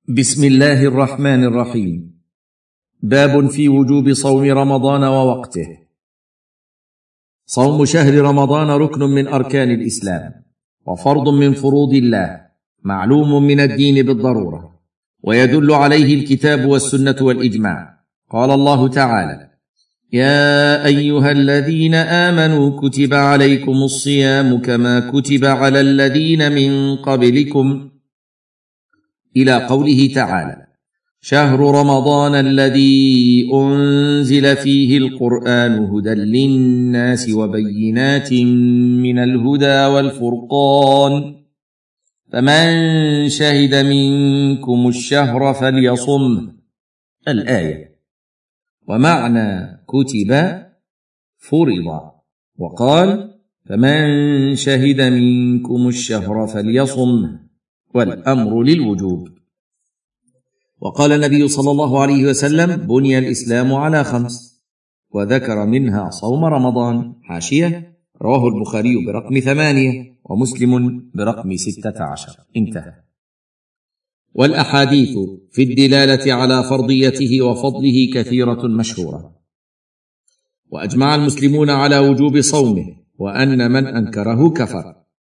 بسم الله الرحمن الرحيم. باب في وجوب صوم رمضان ووقته. صوم شهر رمضان ركن من أركان الإسلام، وفرض من فروض الله، معلوم من الدين بالضرورة، ويدل عليه الكتاب والسنة والإجماع. قال الله تعالى: يا أيها الذين آمنوا كتب عليكم الصيام كما كتب على الذين من قبلكم، إلى قوله تعالى: شهر رمضان الذي أنزل فيه القرآن هدى للناس وبينات من الهدى والفرقان، فمن شهد منكم الشهر فليصمه. الآية. ومعنى كتب فرض، وقال: فمن شهد منكم الشهر فليصمه، والأمر للوجوب. وقال النبي صلى الله عليه وسلم: بني الإسلام على 5، وذكر منها صوم رمضان. حاشية: رواه البخاري برقم 8 ومسلم برقم 16. انتهى. والأحاديث في الدلالة على فرضيته وفضله كثيرة مشهورة، وأجمع المسلمون على وجوب صومه، وأن من أنكره كفر.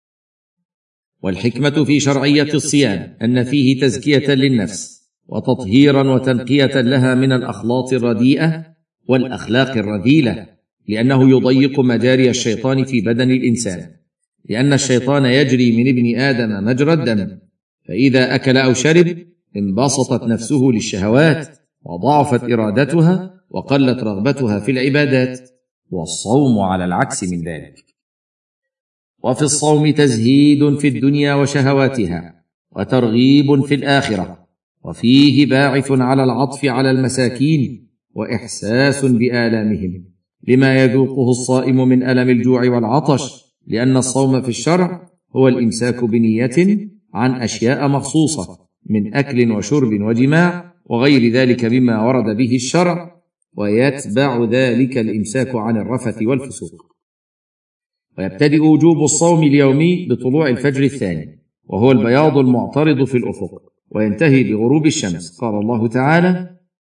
والحكمة في شرعية الصيام أن فيه تزكية للنفس وتطهيرا وتنقية لها من الأخلاط الرديئة والأخلاق الرذيلة، لأنه يضيق مجاري الشيطان في بدن الإنسان، لأن الشيطان يجري من ابن آدم مجرى الدم، فإذا أكل أو شرب انبسطت نفسه للشهوات، وضعفت إرادتها، وقلت رغبتها في العبادات، والصوم على العكس من ذلك. وفي الصوم تزهيد في الدنيا وشهواتها، وترغيب في الآخرة، وفيه باعث على العطف على المساكين، وإحساس بآلامهم لما يذوقه الصائم من ألم الجوع والعطش، لأن الصوم في الشرع هو الإمساك بنية عن أشياء مخصوصة من أكل وشرب وجماع وغير ذلك مما ورد به الشرع، ويتبع ذلك الإمساك عن الرفث والفسوق. ويبتدئ وجوب الصوم اليومي بطلوع الفجر الثاني، وهو البياض المعترض في الأفق، وينتهي بغروب الشمس. قال الله تعالى: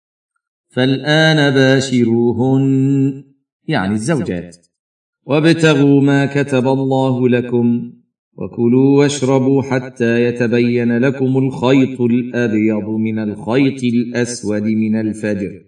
فالآن باشروهن، يعني الزوجات، وابتغوا ما كتب الله لكم، وكلوا واشربوا حتى يتبين لكم الخيط الأبيض من الخيط الأسود من الفجر،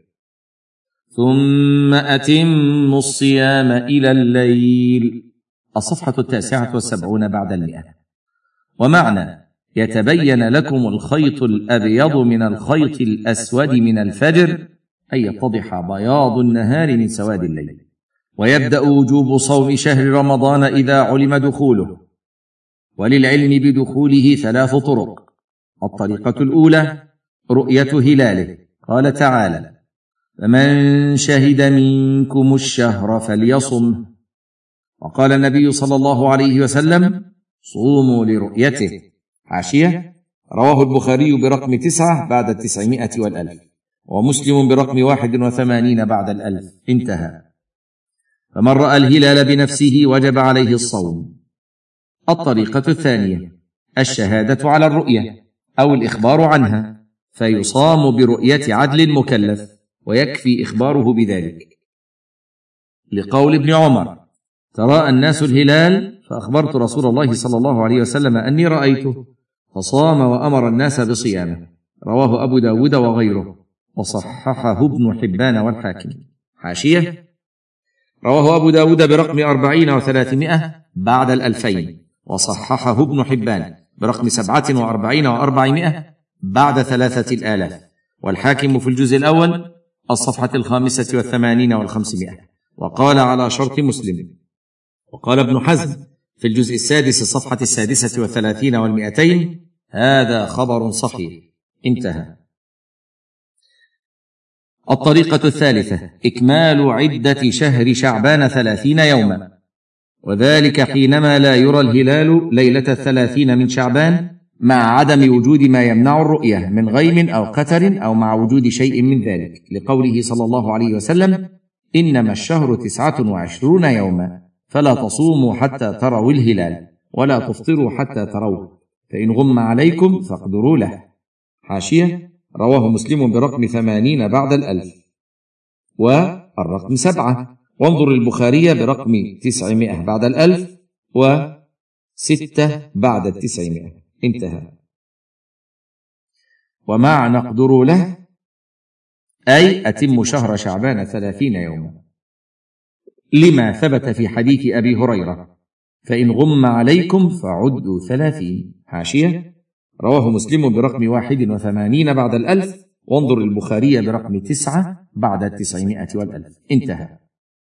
ثم أتموا الصيام إلى الليل. الصفحة 79 بعد 100. ومعنى يتبين لكم الخيط الأبيض من الخيط الأسود من الفجر أي يتضح بياض النهار من سواد الليل. ويبدأ وجوب صوم شهر رمضان إذا علم دخوله، وللعلم بدخوله 3 طرق. الطريقة الأولى رؤية هلاله، قال تعالى: فمن شهد منكم الشهر فليصمه. وقال النبي صلى الله عليه وسلم: صوموا لرؤيته. حاشية: رواه البخاري برقم 9 بعد 900 والألف، ومسلم برقم 81 بعد 1000. انتهى. فمن رأى الهلال بنفسه وجب عليه الصوم. الطريقة الثانية الشهادة على الرؤية أو الإخبار عنها، فيصام برؤية عدل مكلف، ويكفي إخباره بذلك، لقول ابن عمر: تراءى الناس الهلال فأخبرت رسول الله صلى الله عليه وسلم أني رأيته، فصام وأمر الناس بصيامه. رواه أبو داود وغيره، وصححه ابن حبان والحاكم. حاشية: رواه أبو داود برقم 40 و300 بعد 2000، وصححه ابن حبان برقم 47 و400 بعد 3000، والحاكم في الجزء الأول الصفحة 85 و500، وقال على شرط مسلم. وقال ابن حزم في الجزء السادس الصفحة 36 و200: هذا خبر صحيح. انتهى. الطريقة الثالثة إكمال عدة شهر شعبان 30 يوما، وذلك حينما لا يرى الهلال ليلة 30 من شعبان، مع عدم وجود ما يمنع الرؤية من غيم أو قتر، أو مع وجود شيء من ذلك، لقوله صلى الله عليه وسلم: إنما الشهر 29 يوما، فلا تصوموا حتى تروا الهلال، ولا تفطروا حتى تروه، فإن غم عليكم فاقدروا له. حاشية: رواه مسلم برقم 80 بعد 1000 والرقم 7، وانظر البخاري برقم 900 بعد 1000 و6 بعد 900. انتهى. ومع نقدر له أي أتم شهر شعبان 30 يوما، لما ثبت في حديث أبي هريرة: فإن غم عليكم فعدوا 30. حاشية: رواه مسلم برقم 81 بعد 1000 وانظر البخاري برقم 9 بعد 900 و1000. انتهى.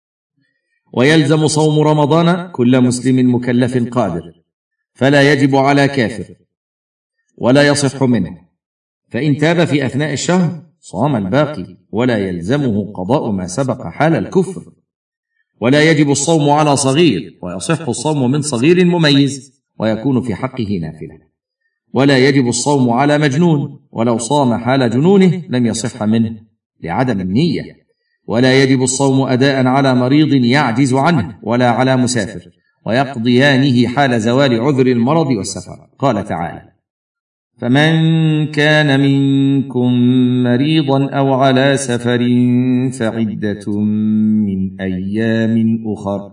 ويلزم صوم رمضان كل مسلم مكلف قادر، فلا يجب على كافر ولا يصح منه، فإن تاب في أثناء الشهر صام الباقي، ولا يلزمه قضاء ما سبق حال الكفر. ولا يجب الصوم على صغير، ويصح الصوم من صغير مميز ويكون في حقه نافلة. ولا يجب الصوم على مجنون، ولو صام حال جنونه لم يصح منه لعدم النية. ولا يجب الصوم أداء على مريض يعجز عنه ولا على مسافر، ويقضيانه حال زوال عذر المرض والسفر. قال تعالى: فمن كان منكم مريضا أو على سفر فعدة من أيام أخر.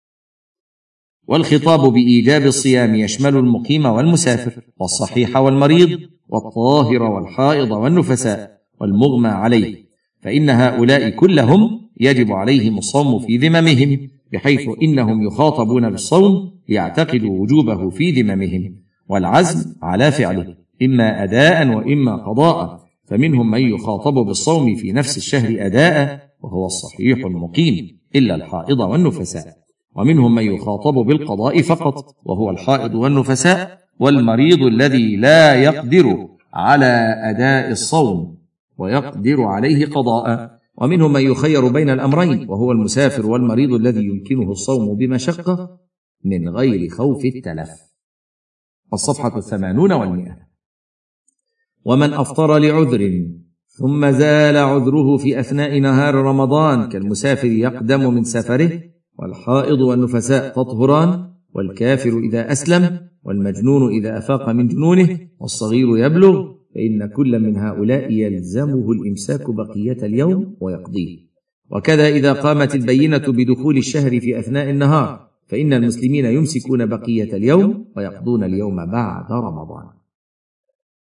والخطاب بإيجاب الصيام يشمل المقيم والمسافر والصحيح والمريض والطاهر والحائض والنفساء والمغمى عليه، فإن هؤلاء كلهم يجب عليهم الصوم في ذممهم، بحيث إنهم يخاطبون بالصوم ليعتقدوا وجوبه في ذممهم والعزم على فعله إما أداء وإما قضاء. فمنهم من يخاطب بالصوم في نفس الشهر أداء وهو الصحيح المقيم إلا الحائض والنفساء، ومنهم من يخاطب بالقضاء فقط وهو الحائض والنفساء والمريض الذي لا يقدر على أداء الصوم ويقدر عليه قضاء، ومنهم من يخير بين الأمرين وهو المسافر والمريض الذي يمكنه الصوم بمشقة من غير خوف التلف. الصفحة 80 و100. ومن أفطر لعذر ثم زال عذره في أثناء نهار رمضان كالمسافر يقدم من سفره، والحائض والنفساء تطهران، والكافر إذا أسلم، والمجنون إذا أفاق من جنونه، والصغير يبلغ، فإن كل من هؤلاء يلزمه الإمساك بقية اليوم ويقضيه. وكذا إذا قامت البينة بدخول الشهر في أثناء النهار، فإن المسلمين يمسكون بقية اليوم ويقضون اليوم بعد رمضان.